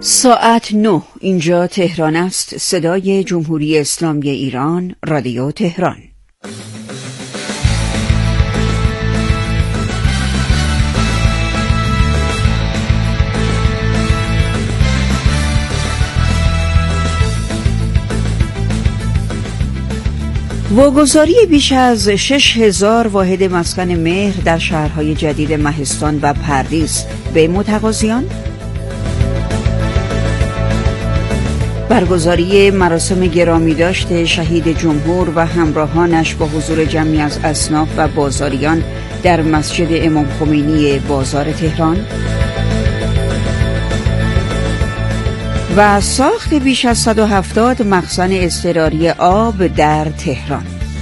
ساعت 9 اینجا تهران است. صدای جمهوری اسلامی ایران، رادیو تهران. واگذاری بیش از 6000 واحد مسکن مهر در شهرهای جدید مهستان و پردیس به متقاضیان، برگزاری مراسم گرامیداشت شهید جمهور و همراهانش با حضور جمعی از اصناف و بازاریان در مسجد امام خمینی بازار تهران و ساخت بیش از 170 مخزن اضطراری آب در تهران.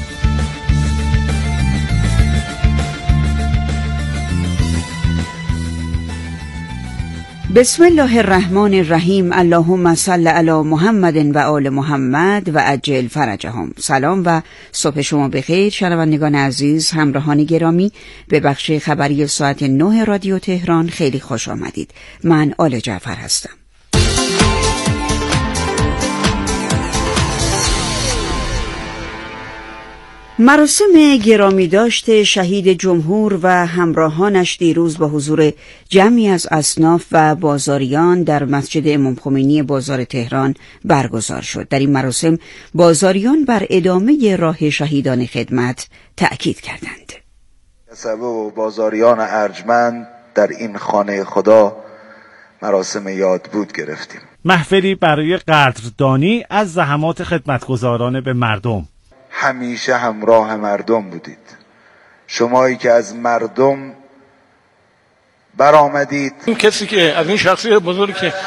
بسم الله الرحمن الرحیم. اللهم صل علی محمد و آل محمد و عجل فرجهم. سلام و صبح شما بخیر شنوندگان عزیز، همراهان گرامی. به بخش خبری ساعت 9 رادیو تهران خیلی خوش آمدید. من آل جعفر هستم. مراسم گرامیداشت شهید جمهور و همراهانش دیروز با حضور جمعی از اصناف و بازاریان در مسجد امام خمینی بازار تهران برگزار شد. در این مراسم بازاریان بر ادامه راه شهیدان خدمت تأکید کردند. کسبه و بازاریان ارجمند در این خانه خدا مراسم یادبود گرفتیم. محفلی برای قدردانی از زحمات خدمتگزاران به مردم. همیشه همراه مردم بودید. شمایی که از مردم برآمدید. این کسی که از این شخصیت بزرگ که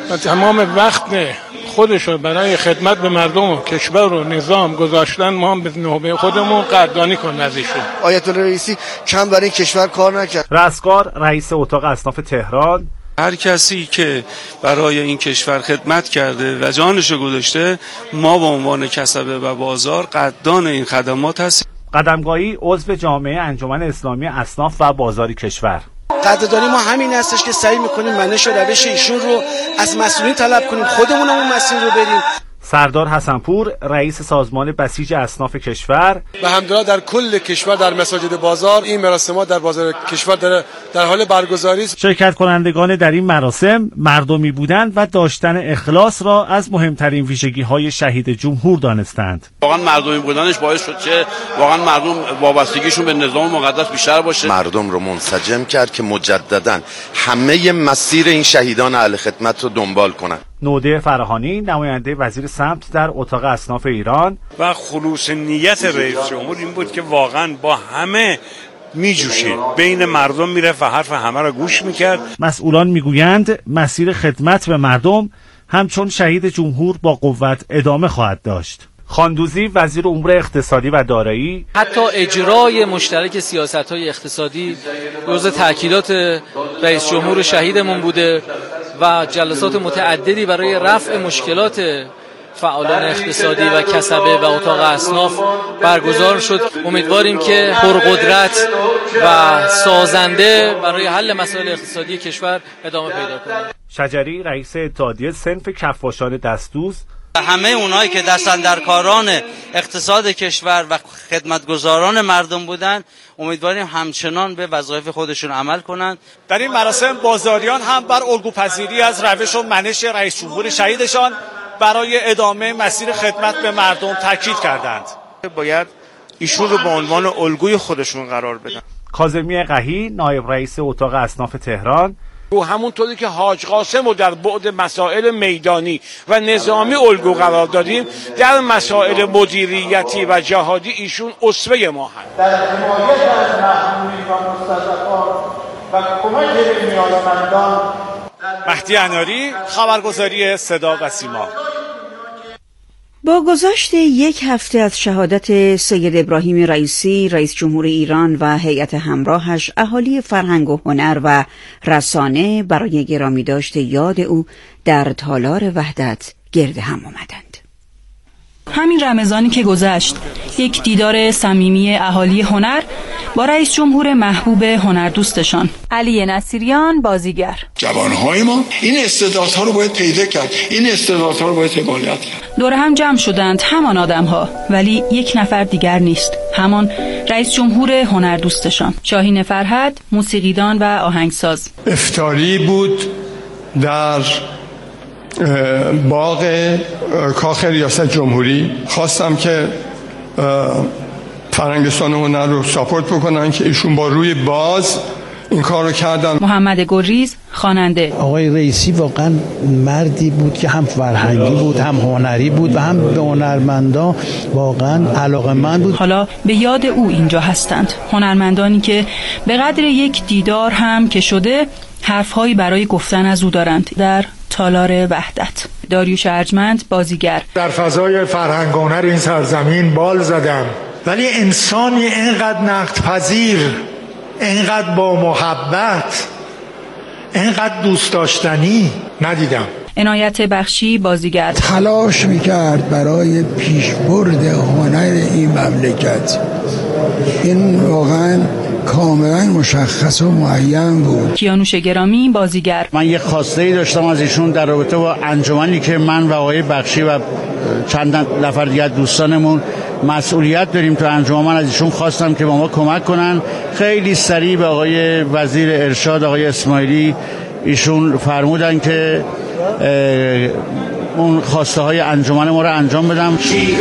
تمام وقت خودش رو برای خدمت به مردم و کشور و نظام گذاشتن، ما هم به نوبه خودمون قدردانی کنیم از ایشون. آیت الله رئیسی کم برای کشور کار نکرد. رستگار رئیس اتاق اصناف تهران: هر کسی که برای این کشور خدمت کرده و جانشو گذاشته، ما به عنوان کسبه و بازار قدردان این خدمات هستیم. قدمگاهی عضو جامعه انجمن اسلامی اصناف و بازاری کشور: قدردانی ما همین هستش که سعی میکنیم منش و روش ایشون رو از مسئولین طلب کنیم، خودمون هم اون مسیر رو بریم. سردار حسنپور رئیس سازمان بسیج اصناف کشور: و همدلله در کل کشور در مساجد بازار این مراسمات در بازار کشور در حال برگزاری است. شرکت کنندگان در این مراسم مردمی بودند و داشتن اخلاص را از مهمترین ویژگی‌های شهید جمهور دانستند. واقعا مردمی بودنش باعث شد که واقعا مردم وابستگیشون به نظام مقدس بیشتر باشه. مردم رو منسجم کرد که مجددا همه مسیر این شهیدان اهل خدمت رو دنبال کنند. نوده فراهانی نماینده وزیر سمت در اتاق اصناف ایران: و خلوص نیت رئیس جمهور این بود که واقعا با همه میجوشید، بین مردم میرفت و حرف همه را گوش میکرد. مسئولان میگویند مسیر خدمت به مردم همچون شهید جمهور با قوت ادامه خواهد داشت. خاندوزی وزیر امور اقتصادی و دارایی: حتی اجرای مشترک سیاست‌های اقتصادی جزو تأکیدات رئیس جمهور شهیدمون بوده و جلسات متعددی برای رفع مشکلات فعالان اقتصادی و کسبه و اتاق اصناف برگزار شد. امیدواریم که پرقدرت و سازنده برای حل مسائل اقتصادی کشور ادامه پیدا کنه. شجری رئیس اتحادیه صنف کفاشان دستدوز: همه اونایی که دستاندرکاران اقتصاد کشور و خدمتگزاران مردم بودن، امیدواریم همچنان به وظایف خودشون عمل کنند. در این مراسم بازاریان هم بر الگوپذیری از روش و منش رئیس جمهور شهیدشان برای ادامه مسیر خدمت به مردم تاکید کردند. باید ایشون رو به عنوان الگوی خودشون قرار بدن. کاظمی قحی نایب رئیس اتاق اصناف تهران: و همونطوری که حاج قاسم رو در بعد مسائل میدانی و نظامی الگو قرار دادیم، در مسائل مدیریتی و جهادی ایشون اسوه ما هست. در حمایت از محرومین و مستضعفان و کمک به نیازمندان. مهدی اناری، خبرگزاری صدا و سیما. با گذشت یک هفته از شهادت سید ابراهیم رئیسی رئیس جمهور ایران و هیئت همراهش، اهالی فرهنگ و هنر و رسانه برای گرامیداشت یاد او در تالار وحدت گرد هم آمدند. همین رمضانی که گذشت یک دیدار صمیمی اهالی هنر با رئیس جمهور محبوب هنردوستشان علی نصیریان بازیگر. جوانهای ما این استعدادها رو باید پیدا کرد، این استعدادها رو باید حمایت کرد. دور هم جمع شدند همان آدم‌ها، ولی یک نفر دیگر نیست، همان رئیس جمهور هنردوستشان شاهین فرهد، موسیقیدان و آهنگساز. افطاری بود در باغ کاخ ریاست جمهوری. خواستم که فرهنگستان هنر رو ساپورت بکنن که ایشون با روی باز این کار رو کردن. محمد گلریز خواننده. آقای رئیسی واقعا مردی بود که هم فرهنگی بود، هم هنری بود و هم به هنرمندان واقعا علاقه‌مند بود. حالا به یاد او اینجا هستند هنرمندانی که به قدر یک دیدار هم که شده حرفهایی برای گفتن از او دارند. در تالار وحدت داریوش ارجمند بازیگر. در فضای فرهنگ و هنر این سرزمین بال زدم، ولی انسانی اینقدر نقدپذیر، اینقدر با محبت، اینقدر دوست داشتنی ندیدم. عنایت بخشی بازیگر. تلاش میکرد برای پیشبرد هنر این مملکت. این واقعا کاملا مشخص و معین بود. کیانوش گرامی بازیگر. من یک خواسته‌ای داشتم از ایشون در رابطه با انجمنی که من و آقای بخشی و چند نفر دیگر دوستانمون مسئولیت داریم تو انجمن. من از ایشون خواستم که با ما کمک کنن. خیلی سریع به آقای وزیر ارشاد آقای اسماعیلی ایشون فرمودن که اون خواسته های انجمن ما رو انجام بدم.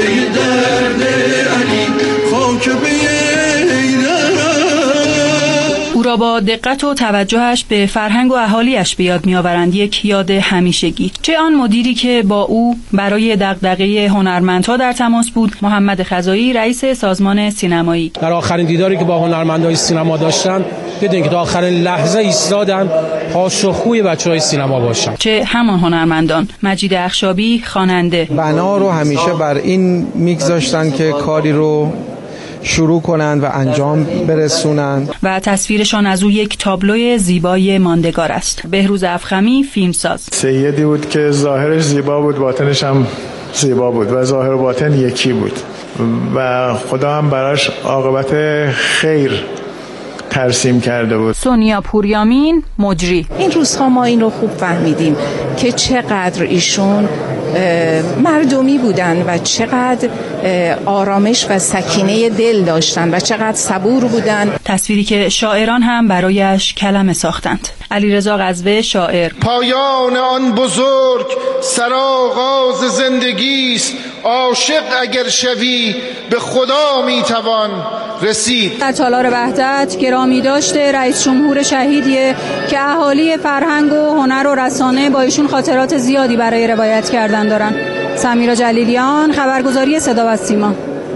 او را با دقت و توجهش به فرهنگ و اهالیش به یاد می‌آورند. یک یاد همیشگی. چه آن مدیری که با او برای دغدغه هنرمندها در تماس بود، محمد خزایی رئیس سازمان سینمایی. در آخرین دیداری که با هنرمندای سینما داشتن دیدین که تا آخرین لحظه ایستادن پاسخگوی بچه‌های سینما باشن. چه همان هنرمندان. مجید اخشابی خواننده. بنا رو همیشه بر این میگذاشتن که کاری رو شروع کنند و انجام برسونند و تصویرشان از او یک تابلوی زیبای ماندگار است. بهروز افخمی فیلمساز. سیدی بود که ظاهرش زیبا بود، باطنش هم زیبا بود و ظاهر و باطن یکی بود و خدا هم براش عاقبت خیر ترسیم کرده بود. سونیا پوریامین مجری. این روزها ما این رو خوب فهمیدیم که چقدر ایشون مردمی بودن و چقدر آرامش و سکینه دل داشتن و چقدر صبور بودن. تصویری که شاعران هم برایش کلمه ساختند. علیرضا قزوه شاعر. پایان آن بزرگ سرآغاز زندگی است، عاشق اگر شوی به خدا میتوان رسید. در تالار وحدت گرامی داشته رئیس جمهور شهیدیه که اهالی فرهنگ و هنر و رسانه با ایشون خاطرات زیادی برای روایت کردن دارن. سمیرا جلیلیان، خبرگزاری صدا و سیما.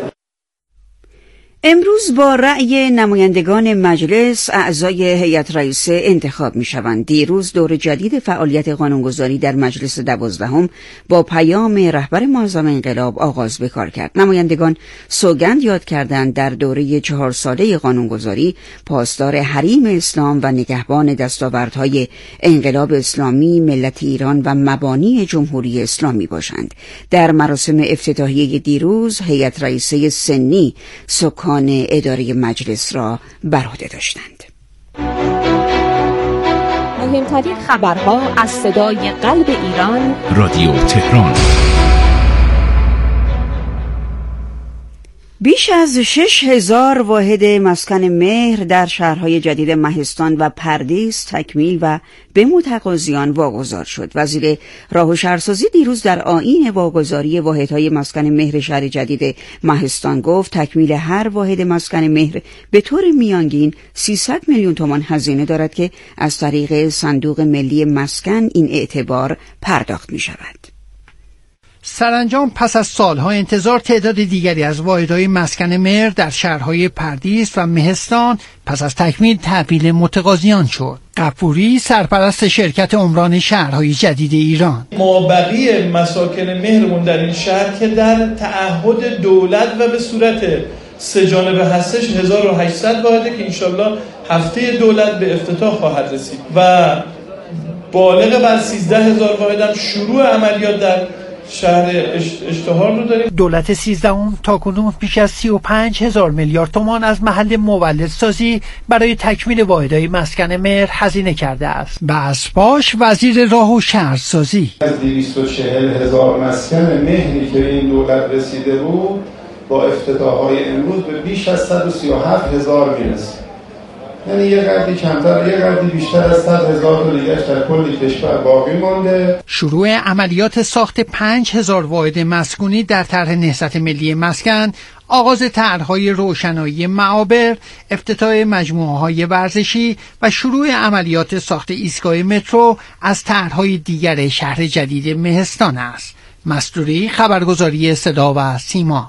امروز با رأی نمایندگان مجلس اعضای هیئت رئیسه انتخاب می‌شوند. دیروز دور جدید فعالیت قانونگذاری در مجلس 12 با پیام رهبر معظم انقلاب آغاز به کار کرد. نمایندگان سوگند یاد کردند در دوره 4 ساله قانونگذاری پاسدار حریم اسلام و نگهبان دستاوردهای انقلاب اسلامی، ملت ایران و مبانی جمهوری اسلامی باشند. در مراسم افتتاحیه دیروز هیئت رئیسه سنی سکان اداره مجلس را بر عهده داشتند. مهمترین خبرها از صدای قلب ایران، رادیو تهران. بیش از 6000 واحد مسکن مهر در شهرهای جدید مهستان و پردیس تکمیل و به متقاضیان واگذار شد. وزیر راه و شهرسازی دیروز در آیین واگذاری واحدهای مسکن مهر شهر جدید مهستان گفت تکمیل هر واحد مسکن مهر به طور میانگین 300 میلیون تومان هزینه دارد که از طریق صندوق ملی مسکن این اعتبار پرداخت می شود. سرانجام پس از سالها انتظار تعداد دیگری از واحدهای مسکن مهر در شهرهای پردیس و مهستان پس از تکمیل تحویل متقاضیان شد. غفوری سرپرست شرکت عمران شهرهای جدید ایران: مابقی مساکن مهرمون در این شهر که در تعهد دولت و به صورت سه جانبه هستش 1800 واحده که انشالله هفته دولت به افتتاح خواهد رسید و بالغ بر 13000 واحد هم شروع عملیات در شهر اشتهار رو داریم. دولت 13 تاکنون بیش از 35,000 میلیارد تومان از محل مولدسازی برای تکمیل واحدهای مسکن مهر هزینه کرده است. بس باش وزیر راه و شهرسازی از 240,000 مسکن مهری که این دولت رسیده بود با افتتاح‌های امروز به بیش از 137,000 میرسه. یعنی یه قدری کمتر، یه قدری بیشتر از 100,000 تا دیگه‌اش در کل کشور باقی مانده. شروع عملیات ساخت 5,000 واحد مسکونی در طرح نهضت ملی مسکن، آغاز طرح‌های روشنایی معابر، افتتاح مجموعه‌های ورزشی و شروع عملیات ساخت ایستگاه مترو از طرح‌های دیگر شهر جدید مهستان است. مستوری، خبرگزاری صدا و سیما.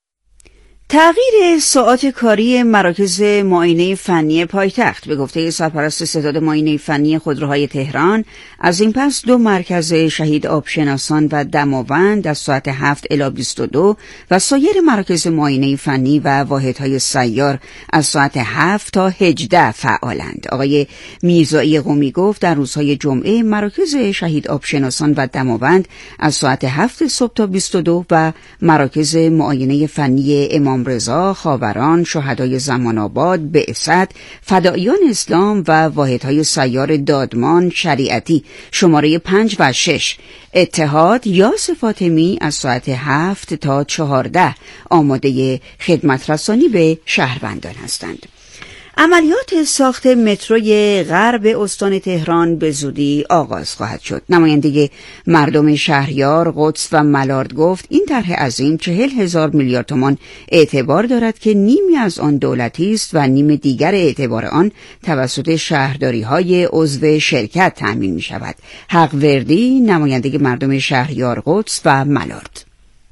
تغییر ساعات کاری مراکز معاینه فنی پایتخت به گفته سرپرست ستاد معاینه فنی خودروهای تهران، از این پس 2 مرکز شهید آبشناسان و دماوند از ساعت 7 الی 22 و سایر مراکز معاینه فنی و واحدهای سیار از ساعت 7 تا 18 فعالند. آقای میرزایی قمی گفت در روزهای جمعه مراکز شهید آبشناسان و دماوند از ساعت 7 صبح تا 22 و مراکز معاینه فنی امام رضا، خاوران، شهدای زمان آباد، بعثت، فداییان اسلام و واحدهای سیار دادمان، شریعتی شماره 5 و 6، اتحاد یا فاطمی از ساعت 7 تا 14 آماده خدمت رسانی به شهروندان هستند. عملیات ساخت متروی غرب استان تهران به زودی آغاز خواهد شد. نماینده مردم شهریار، قدس و ملارد گفت این طرح عظیم 40,000 میلیارد تومان اعتبار دارد که نیمی از آن دولتی است و نیم دیگر اعتبار آن توسط شهرداری‌های عضو شرکت تأمین می شود. حق وردی، نماینده مردم شهریار، قدس و ملارد: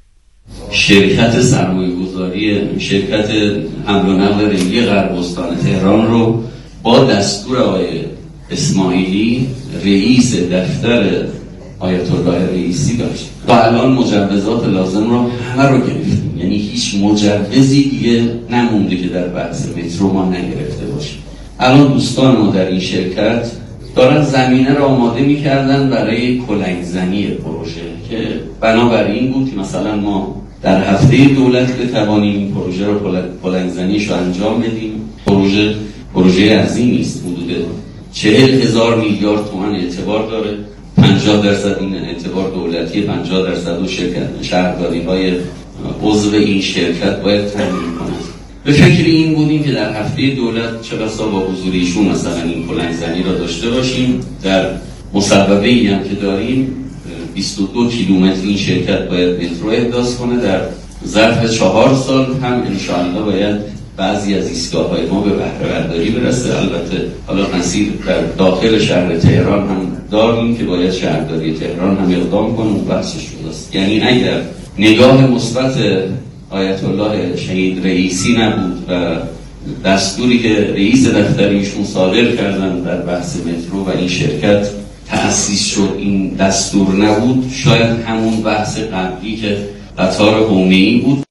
شرکت سرمایه‌گذاری شرکت حمل و نقل ریلی غرب استان تهران رو با دستور آقای اسماعیلی رئیس دفتر آیت الله رئیسی داشت. تا الان مجوزات لازم رو همه رو گرفتیم، یعنی هیچ مجوزی دیگه نمونده که در بحث مترو ما نگرفته باشیم. الان دوستان ما در این شرکت دارن زمینه رو آماده می‌کردن برای کلنگزنی پروژه که بنابراین بود که مثلا ما در هفته دولت بتوانیم این پروژه رو کلنگزنیش رو انجام بدیم. پروژه عظیمی است، حدود 40,000 میلیارد تومان اعتبار داره. 50% این اعتبار دولتی، 50% شرکت شهرداری‌های عضو این شرکت باید تامین کنند. به فکر این بودیم که در هفته دولت چه بسا با حضور ایشون مثلا این کلنگزنی را داشته باشیم. در مصوبه‌ای هم که داریم 22 کیلومتر این شرکت باید مترو احداث کنه. در ظرف 4 سال هم انشاءالله باید بعضی از ایستگاه‌های ما به بهره برداری برسه. البته حالا مسیر در داخل شهر تهران هم داریم که باید شهرداری تهران هم اقدام کنه و بحثش شده. یعنی اگر نگاه مثبت آیت الله شهید رئیسی نبود و دستوری که رئیس دفتر ایشون صادر کردن در بحث مترو و این شرکت تأسیس شد، این دستور نبود، شاید همون بحث قبلی که قطار حومه‌ای بود.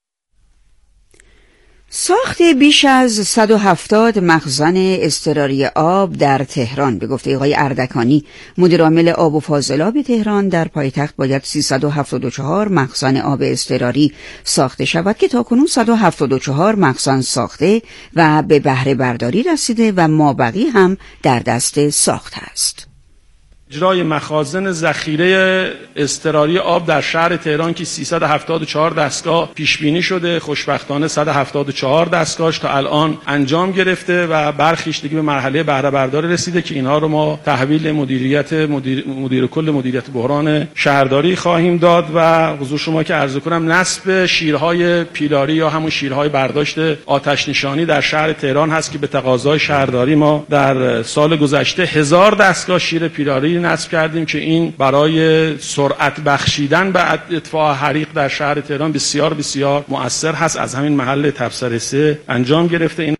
ساخت بیش از 170 مخزن اضطراری آب در تهران به گفته آقای اردکانی، مدیر عامل آب و فاضلاب تهران، در پایتخت باید 374 مخزن آب اضطراری ساخته شود که تاکنون 174 مخزن ساخته و به بهره برداری رسیده و مابقی هم در دست ساخت است. اجرای مخازن ذخیره اضطراری آب در شهر تهران که 374 دستگاه پیش بینی شده. خوشبختانه 174 دستگاهش تا الان انجام گرفته و برخیش دیگه به مرحله بهره برداری رسیده که اینها رو ما تحویل مدیر کل مدیریت بحران شهرداری خواهیم داد و حضور شما که عرض کنم نصب شیرهای پیلاری یا همون شیرهای برداشت آتش نشانی در شهر تهران هست که به تقاضای شهرداری ما در سال گذشته 1000 دستگاه شیر پیلاری نصب کردیم که این برای سرعت بخشیدن به اطفاء حریق در شهر تهران بسیار بسیار مؤثر هست. از همین محل تبصره 3 انجام گرفته. این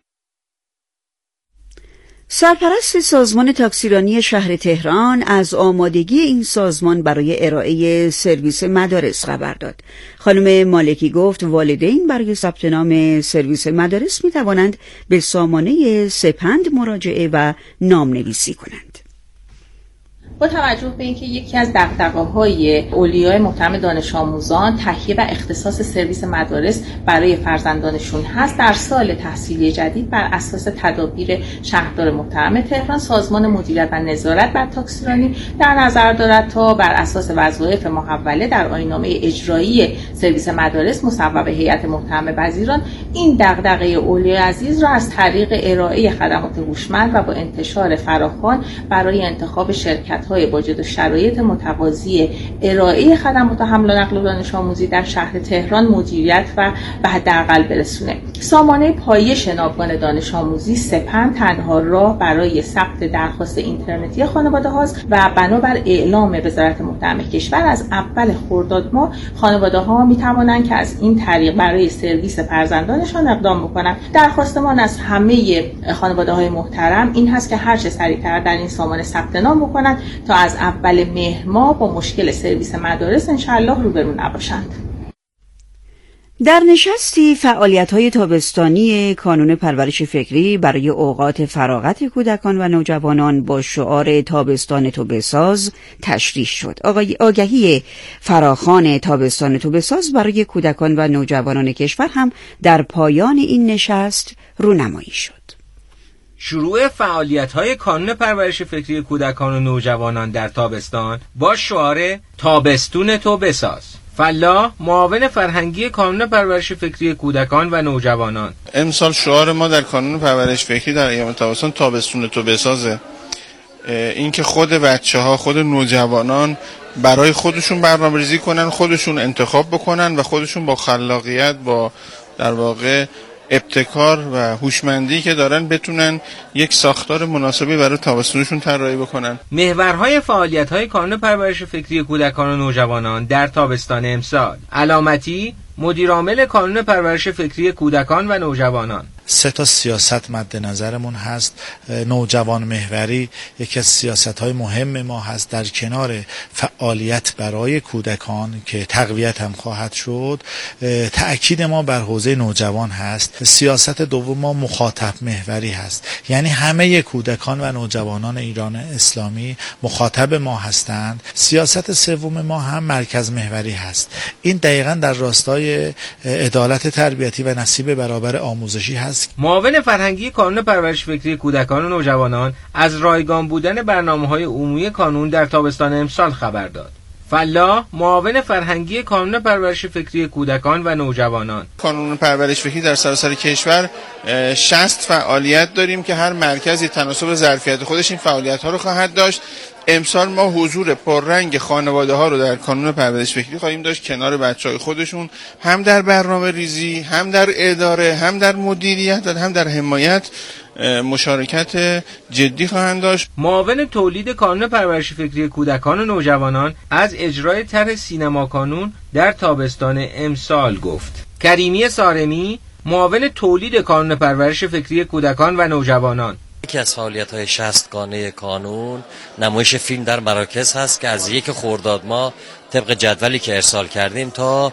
سرپرست سازمان تاکسیرانی شهر تهران از آمادگی این سازمان برای ارائه سرویس مدارس خبر داد. خانم مالکی گفت والدین برای ثبت نام سرویس مدارس می توانند به سامانه سپند مراجعه و نامنویسی کنند. با توجه به اینکه یکی از دغدغه‌های اولیای محترم دانش آموزان تهیه و اختصاص سرویس مدارس برای فرزندانشون هست، در سال تحصیلی جدید بر اساس تدابیر شهردار محترم تهران، سازمان مدیریت و نظارت بر تاکسیرانی در نظر دارد تا بر اساس وظایف محوله در آیین‌نامه اجرایی سرویس مدارس مصوب هیئت محترم وزیران این دغدغه اولیای عزیز را از طریق ارائه خدمات هوشمند و با انتشار فراخوان برای انتخاب شرکت‌های واجد شرایط متقاضی ارائه خدمات حمل و نقل و دانش آموزی در شهر تهران مدیریت و به حداقل برسونه. سامانه پایه ناوگان دانش آموزی سپن تنها راه برای ثبت درخواست اینترنتی خانواده هاست و بنابر اعلام وزارت محترم کشور از اول خرداد ماه خانواده ها می توانند که از این طریق برای سرویس فرزندانشان اقدام بکنند. درخواست ما از همه خانواده های محترم این هست که هر چه سریعتر در این سامانه ثبت نام بکنند تا از اول مهر ماه با مشکل سرویس مدارس انشالله روبرو نباشند. در نشستی فعالیت‌های تابستانی کانون پرورش فکری برای اوقات فراغت کودکان و نوجوانان با شعار تابستان تو بساز تشریح شد. آگهی فراخوان تابستان تو بساز برای کودکان و نوجوانان کشور هم در پایان این نشست رونمایی شد. شروع فعالیت‌های کانون پرورش فکری کودکان و نوجوانان در تابستان با شعار تابستون تو بساز. فلاح معاون فرهنگی کانون پرورش فکری کودکان و نوجوانان: امسال شعار ما در کانون پرورش فکری در ایام تابستان تابستون تو بسازه. این که خود بچه‌ها، خود نوجوانان برای خودشون برنامه‌ریزی کنن، خودشون انتخاب بکنن و خودشون با خلاقیت، با در واقع ابتکار و هوشمندی که دارن بتونن یک ساختار مناسبی برای تابستونشون طراحی بکنن. محورهای فعالیت‌های کانون پرورش فکری کودکان و نوجوانان در تابستان امسال: علامتی، مدیرعامل کانون پرورش فکری کودکان و نوجوانان: 3 سیاست مد نظرمون هست. نوجوان محوری یکی از سیاست‌های مهم ما هست، در کنار فعالیت برای کودکان که تقویت هم خواهد شد. تأکید ما بر حوزه نوجوان هست. سیاست دوم ما مخاطب محوری هست، یعنی همه کودکان و نوجوانان ایران اسلامی مخاطب ما هستند. سیاست سوم ما هم مرکز محوری هست. این دقیقاً در راستای عدالت تربیتی و نصیب برابر آموزشی هست. معاون فرهنگی کانون پرورش فکری کودکان و نوجوانان از رایگان بودن برنامه‌های عمومی کانون در تابستان امسال خبر داد. فلاح معاون فرهنگی کانون پرورش فکری کودکان و نوجوانان: کانون پرورش فکری در سراسر کشور 60 فعالیت داریم که هر مرکزی تناسب ظرفیت خودش این فعالیت‌ها رو خواهد داشت. امسال ما حضور پررنگ خانواده ها رو در کانون پرورش فکری خواهیم داشت، کنار بچهای خودشون، هم در برنامه ریزی، هم در اداره، هم در مدیریت و هم در حمایت مشارکت جدی خواهند داشت. معاون تولید کانون پرورش فکری کودکان و نوجوانان از اجرای طرح سینما کانون در تابستان امسال گفت. کریمی سارمی، معاون تولید کانون پرورش فکری کودکان و نوجوانان: یکی از فعالیت‌های 60گانه کانون نمایش فیلم در مراکز هست که از 1 خرداد ماه طبق جدولی که ارسال کردیم تا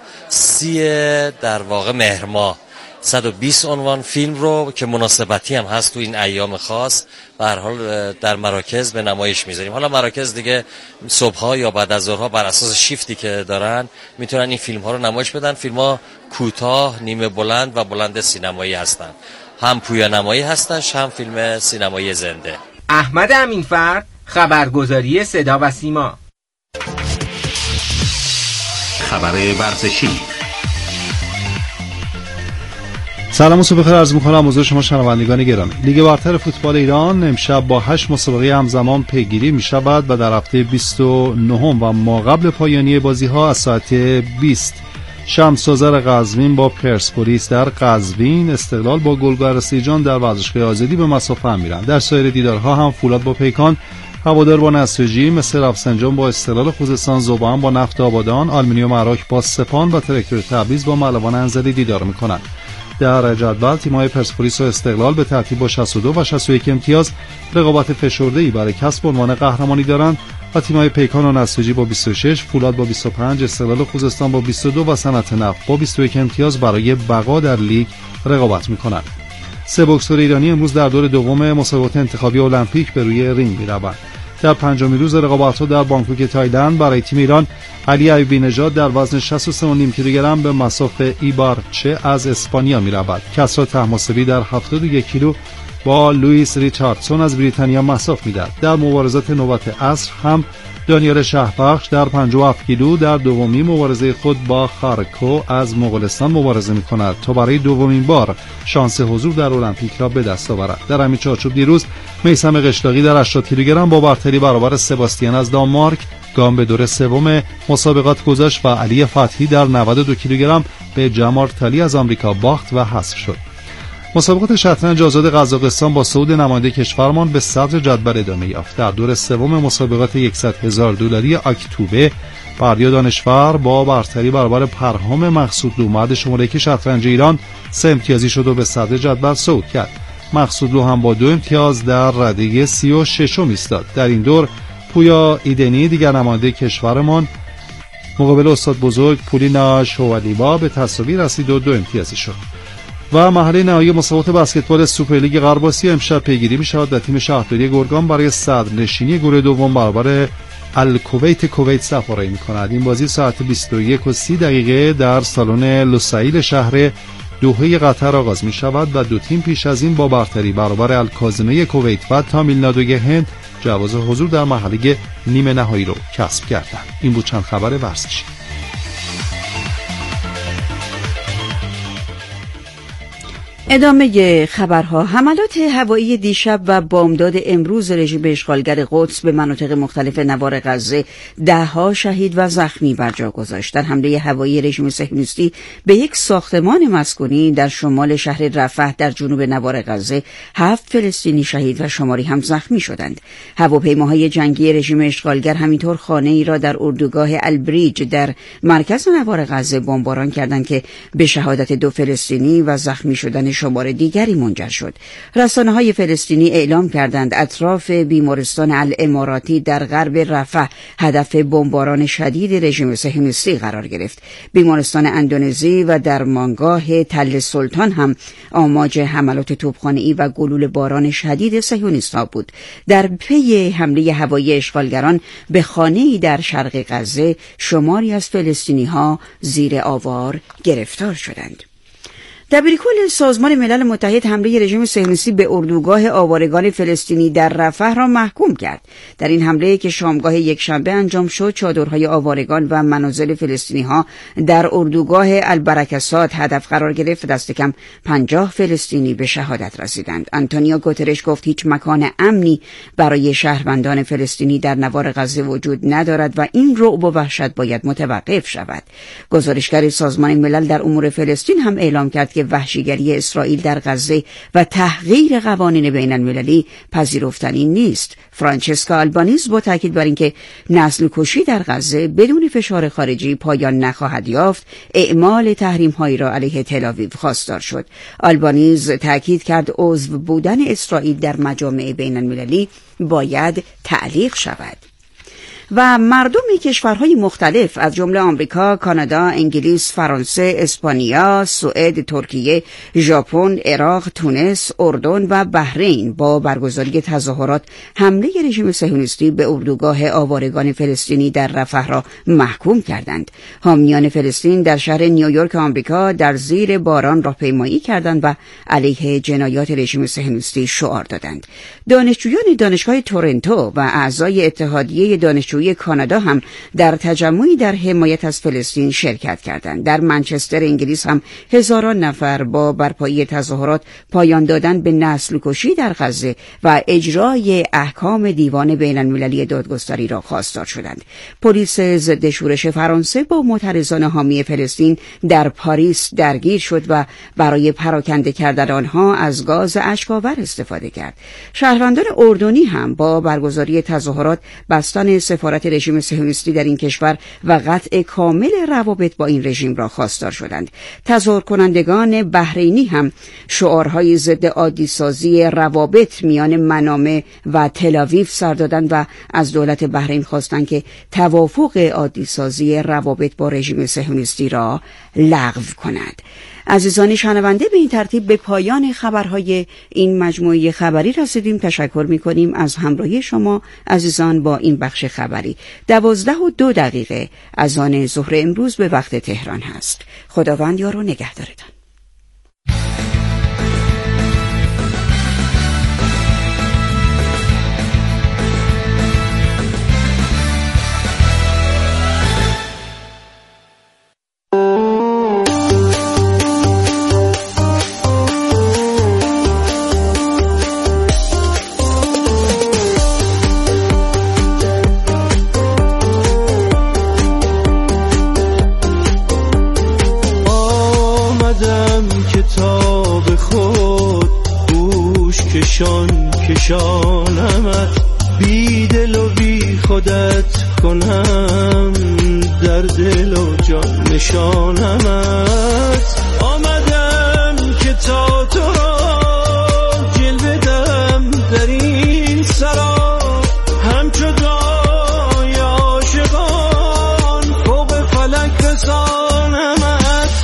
30 در واقع مهر ماه 120 عنوان فیلم رو که مناسبتی هم هست تو این ایام خاص به هر حال در مراکز به نمایش میذاریم. حالا مراکز دیگه صبح‌ها یا بعد از ظهرها بر اساس شیفتی که دارن میتونن این فیلم‌ها رو نمایش بدن. فیلم‌ها کوتاه، نیمه بلند و بلند سینمایی هستن. هم پویانمایی هستش، هم فیلم سینمایی زنده. احمد امینفرد، خبرگزاری صدا و سیما. خبر ورزشی. سلام و صبح بخیر عرض می‌کنم حضور شما شنوندگان گرامی. لیگ برتر فوتبال ایران امشب با 8 مسابقه همزمان پیگیری می‌شود و در هفته 29 و ماقبل پایانی بازی‌ها از ساعت 20 شمس‌آذر قزوین با پرسپولیس در قزوین، استقلال با گلگهر سیجان در ورزشگاه آزادی به مصاف هم میرن. در سایر دیدارها هم فولاد با پیکان، هوادار با نساجی، مثل رفسنجان با استقلال خوزستان، ذوبان با نفت آبادان، آلومینیوم عراق با سپاهان و تراکتور تبریز با ملوان انزلی دیدار میکنند. در جدول تیم‌های پرسپولیس و استقلال به ترتیب با 62 و 61 امتیاز رقابت فشرده‌ای برای کسب عنوان قهرمانی دارند و تیم‌های پیکان و نساجی با 26، فولاد با 25، استقلال خوزستان با 22 و صنعت نفت با 21 امتیاز برای بقا در لیگ رقابت می‌کنند. 3 بوکسور ایرانی امروز در دور دوم مسابقات انتخابی المپیک به روی رینگ می‌روند. در پنجمین روز رقابت‌ها در بانکوک تایلند برای تیم ایران علی ایوبی نژاد در وزن 63.5 کیلوگرم به مصاف ایبارچه از اسپانیا می‌رود. کسرا طهماسبی در 71 کیلو با لوئیس ریچاردسون از بریتانیا مصاف می‌دهد. در مبارزات نوبت عصر هم دانیال شهبخش در 57 کیلو در دومین مبارزه خود با خارکو از مغولستان مبارزه می‌کند تا برای دومین بار شانس حضور در المپیک را به دست آورد. در همین چارچوب دیروز میثم قشلاقی در 80 کیلوگرم با برتری برابر سباستیان از دانمارک گام به دور سوم مسابقات گذاشت و علی فتحی در 92 کیلوگرم به جمال تالی از آمریکا باخت و حذف شد. مسابقات شطرنج آزاد قزاقستان با صعود نماینده کشورمان به صدر جدول ادامه یافت. در دور سوم مسابقات 100,000 دلاری اکتوبه پریا دانشور با برتری برابر پرهام مقصودلو مرد شماره 1 شطرنج ایران 3 امتیازی شد و به صدر جدول صعود کرد. مقصودلو هم با 2 امتیاز در رده 36 ایستاد. در این دور پویا ایدنی دیگر نماینده کشورمان مقابل استاد بزرگ پولینا شوالیوا به تساوی رسید و 2 امتیازی شد. و مرحله نهایی مسابقات بسکتبال سوپرلیگ غرب آسیا امشب پیگیری می‌شود و تیم شهرداری گرگان برای صدرنشینی گروه دوم برابر الکویت سفارایی می‌کند. این بازی ساعت 21:30 در سالن لوسایل شهر دوحه قطر آغاز می‌شود و دو تیم پیش از این با برتری برابر الکاظمه کویت و تامیل نادوی هند جواز حضور در مرحله نیمه نهایی را کسب کردند. این بود چند خبر ورزشی. ادامه خبرها. حملات هوایی دیشب و بامداد امروز رژیم اشغالگر قدس به مناطق مختلف نوار غزه 10 شهید و زخمی بر جا گذاشت. در حمله هوایی رژیم صهیونیستی به یک ساختمان مسکونی در شمال شهر رفح در جنوب نوار غزه 7 فلسطینی شهید و شماری هم زخمی شدند. هواپیماهای جنگی رژیم اشغالگر همینطور خانه‌ای را در اردوگاه البریج در مرکز نوار غزه بمباران کردند که به شهادت 2 فلسطینی و زخمی شدن شمار دیگری منجر شد. رسانه‌های فلسطینی اعلام کردند اطراف بیمارستان الاماراتی در غرب رفح هدف بمباران شدید رژیم صهیونیستی قرار گرفت. بیمارستان اندونزی و درمانگاه تل سلطان هم آماج حملات توپخانه‌ای و گلوله باران شدید صهیونیست‌ها بود. در پی حمله هوایی اشغالگران به خانه‌ای در شرق غزه شماری از فلسطینی‌ها زیر آوار گرفتار شدند. دبیرکل سازمان ملل متحد حمله رژیم صهیونیستی به اردوگاه آوارگان فلسطینی در رفح را محکوم کرد. در این حمله که شامگاه یکشنبه انجام شد، چادرهای آوارگان و منازل فلسطینی‌ها در اردوگاه البرکسات هدف قرار گرفت و دست کم 50 فلسطینی به شهادت رسیدند. آنتونیو گوترش گفت هیچ مکان امنی برای شهروندان فلسطینی در نوار غزه وجود ندارد و این رعب و وحشت باید متوقف شود. گزارشگر سازمان ملل در امور فلسطین هم اعلام کرد که وحشیگری اسرائیل در غزه و تحقیر قوانین بین المللی پذیرفتنی نیست. فرانچسکا آلبانیز با تاکید بر اینکه نسل کشی در غزه بدون فشار خارجی پایان نخواهد یافت، اعمال تحریم‌هایی را علیه تل‌آویو خواستار شد. آلبانیز تاکید کرد عضو بودن اسرائیل در مجامع بین المللی باید تعلیق شود. و مردم کشورهای مختلف از جمله آمریکا، کانادا، انگلیس، فرانسه، اسپانیا، سوئد، ترکیه، ژاپن، عراق، تونس، اردن و بحرین با برگزاری تظاهرات حمله رژیم صهیونیستی به اردوگاه آوارگان فلسطینی در رفح را محکوم کردند. حامیان فلسطین در شهر نیویورک آمریکا در زیر باران راهپیمایی کردند و علیه جنایات رژیم صهیونیستی شعار دادند. دانشجویان دانشگاه تورنتو و اعضای اتحادیه دانشجویی کانادا هم در تجمعی در حمایت از فلسطین شرکت کردند. در منچستر انگلیس هم هزاران نفر با برپایی تظاهرات پایان دادن به نسل کشی در غزه و اجرای احکام دیوان بین المللی دادگستری را خواستار شدند. پلیس ضد شورش فرانسه با معترضان حامی فلسطین در پاریس درگیر شد و برای پراکنده کردن آنها از گاز اشک‌آور استفاده کرد. شهروندان اردنی هم با برگزاری تظاهرات بستن سفارت رژیم صهیونیستی در این کشور و قطع کامل روابط با این رژیم را خواستار شدند. تظاهر کنندگان بحرینی هم شعارهای ضد عادی‌سازی روابط میان منامه و تل‌آویو سر دادند و از دولت بحرین خواستند که توافق عادی‌سازی روابط با رژیم صهیونیستی را لغو کند. عزیزان شنونده، به این ترتیب به پایان خبرهای این مجموعه خبری رسیدیم. تشکر می‌کنیم از همراهی شما عزیزان با این بخش خبری. 12:02 از آن ظهر امروز به وقت تهران هست. خداوند یار و نگهدارتان. کشانمت بی دل و بی خودت کنم، در دل و جان نشانمت. آمدم که تا تو را جلوه دم در این سرا، همچو دای عاشقان فوق فلک رسانمت.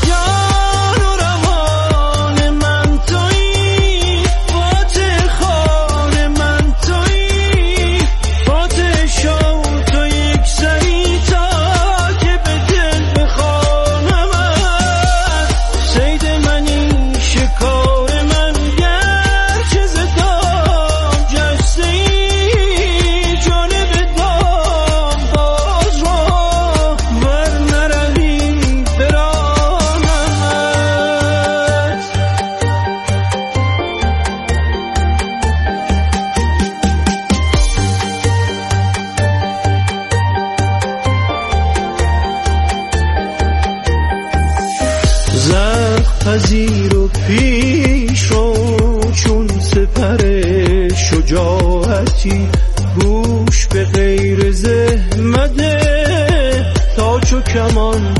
پذیر و پیش رو چون سپر شجاعتی، گوش به غیر زحمته تا چو کمان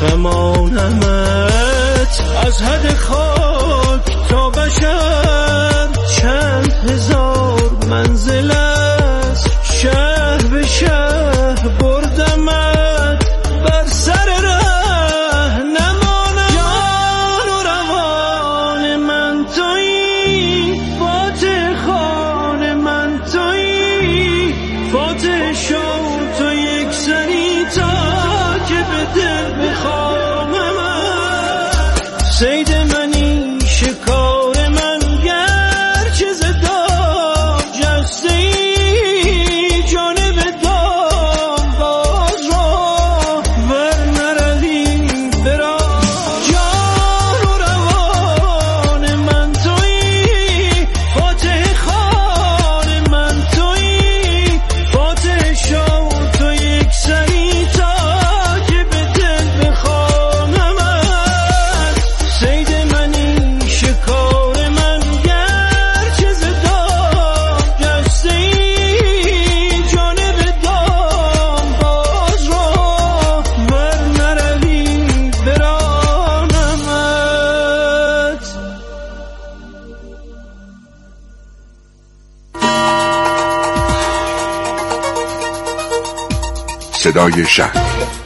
خمانمت. از حد خاک تا بشر چند هزار منزل است، شهر به شهر بردمت بر سر ره صدای شهر.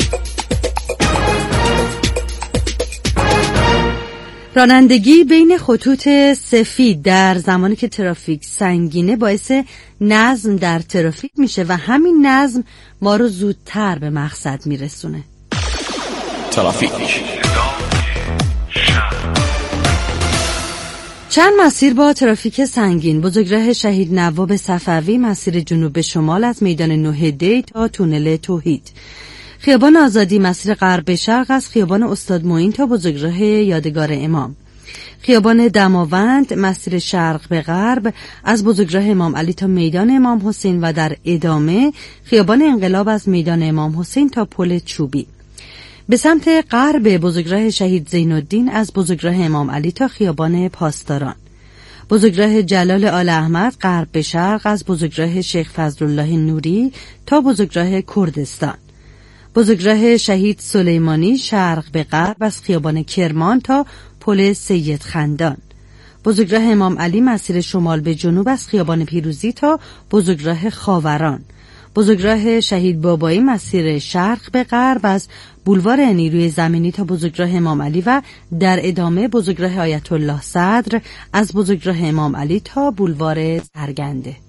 رانندگی بین خطوط سفید در زمانی که ترافیک سنگینه باعث نظم در ترافیک میشه و همین نظم ما رو زودتر به مقصد میرسونه. ترافیک. چند مسیر با ترافیک سنگین: بزرگراه شهید نواب صفوی مسیر جنوب شمال از میدان 9 دی تا تونل توحید، خیابان آزادی مسیر غرب به شرق از خیابان استاد معین تا بزرگراه یادگار امام، خیابان دماوند مسیر شرق به غرب از بزرگراه امام علی تا میدان امام حسین و در ادامه خیابان انقلاب از میدان امام حسین تا پل چوبی. به سمت غرب بزرگراه شهید زین‌الدین از بزرگراه امام علی تا خیابان پاسداران، بزرگراه جلال آل احمد غرب به شرق از بزرگراه شیخ فضلالله نوری تا بزرگراه کردستان، بزرگراه شهید سلیمانی شرق به غرب از خیابان کرمان تا پل سید خندان، بزرگراه امام علی مسیر شمال به جنوب از خیابان پیروزی تا بزرگراه خاوران، بزرگراه شهید بابایی مسیر شرق به غرب از بولوار نیروی زمینی تا بزرگراه امام علی و در ادامه بزرگراه آیت الله صدر از بزرگراه امام علی تا بولوار سرگنده.